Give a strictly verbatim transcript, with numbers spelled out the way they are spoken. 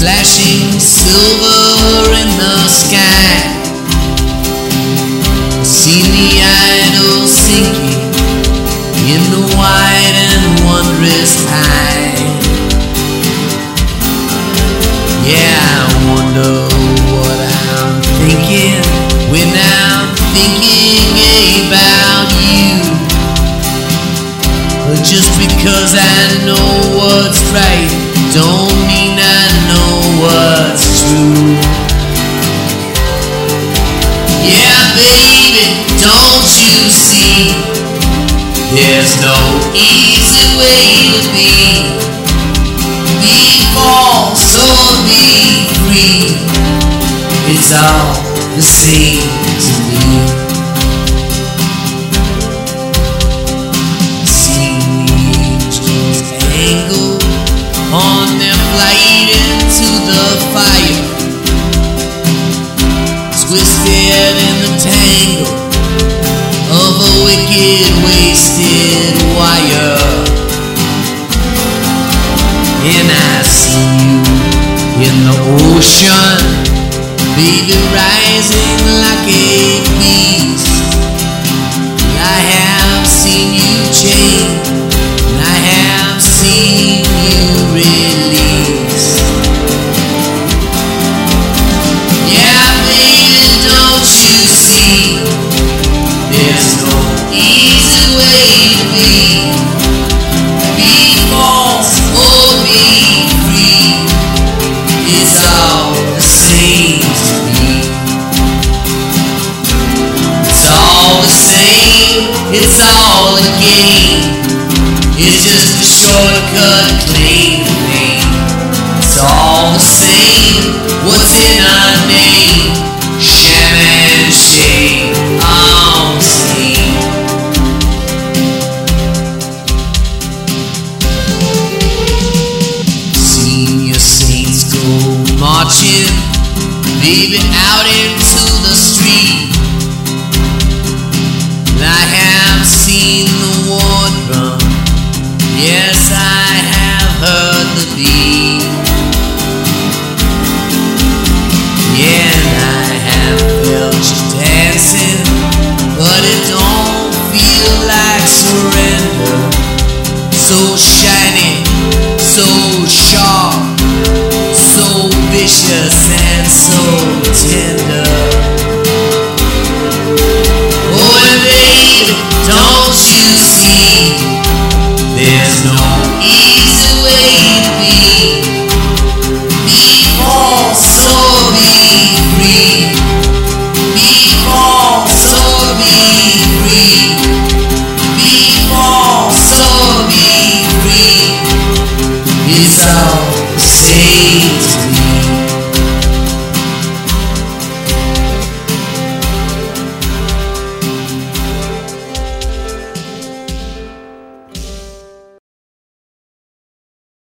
flashing silver in the sky. I've seen the idol sinking in the wide and wondrous tide. Yeah, I wonder what I'm thinking when I'm thinking about you. But just because I know what's right don't mean I know what's true. Yeah, baby, don't you see? There's no easy way to be. Be false or be free. It's all the same to me. On their flight into the fire, twisted in the tangle of a wicked, wasted wire. And I see you in the ocean, baby, rising like a beast. I have seen you change, and I have seen you release. Yeah, baby, don't you see? There's no easy way to be. Be false or be free. It's all the same to me. It's all the same, it's all a game. It's just a shortcut claim to fame. It's all the same, what's in our name? Sham and shame, all the same. Seen your saints go marching, baby, out into the street. And I have seen the war drum. Yes, I have heard the beat. Yeah, and I have felt you dancing, but it don't feel like surrender. So shiny, so sharp, so vicious and so tender. Oh, baby, don't you see? There's no easy way to be. Be false or be free. Be false or be free. Be false or be free. It's all